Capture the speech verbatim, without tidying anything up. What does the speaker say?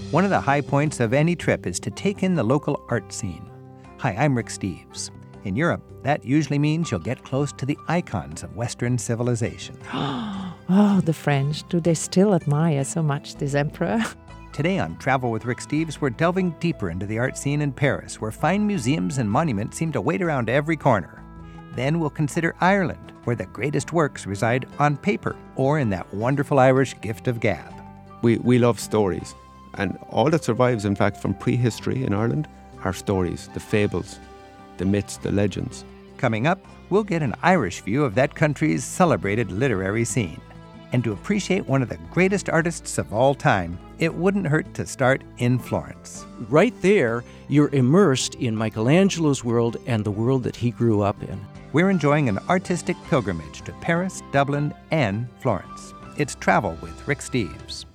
One of the high points of any trip is to take in the local art scene. Hi, I'm Rick Steves. In Europe, that usually means you'll get close to the icons of Western civilization. Oh, the French. Do they still admire so much this emperor? Today on Travel with Rick Steves, we're delving deeper into the art scene in Paris, where fine museums and monuments seem to wait around every corner. Then we'll consider Ireland, where the greatest works reside on paper or in that wonderful Irish gift of gab. We, we love stories. And all that survives, in fact, from prehistory in Ireland are stories, the fables, the myths, the legends. Coming up, we'll get an Irish view of that country's celebrated literary scene. And to appreciate one of the greatest artists of all time, it wouldn't hurt to start in Florence. Right there, you're immersed in Michelangelo's world and the world that he grew up in. We're enjoying an artistic pilgrimage to Paris, Dublin, and Florence. It's Travel with Rick Steves.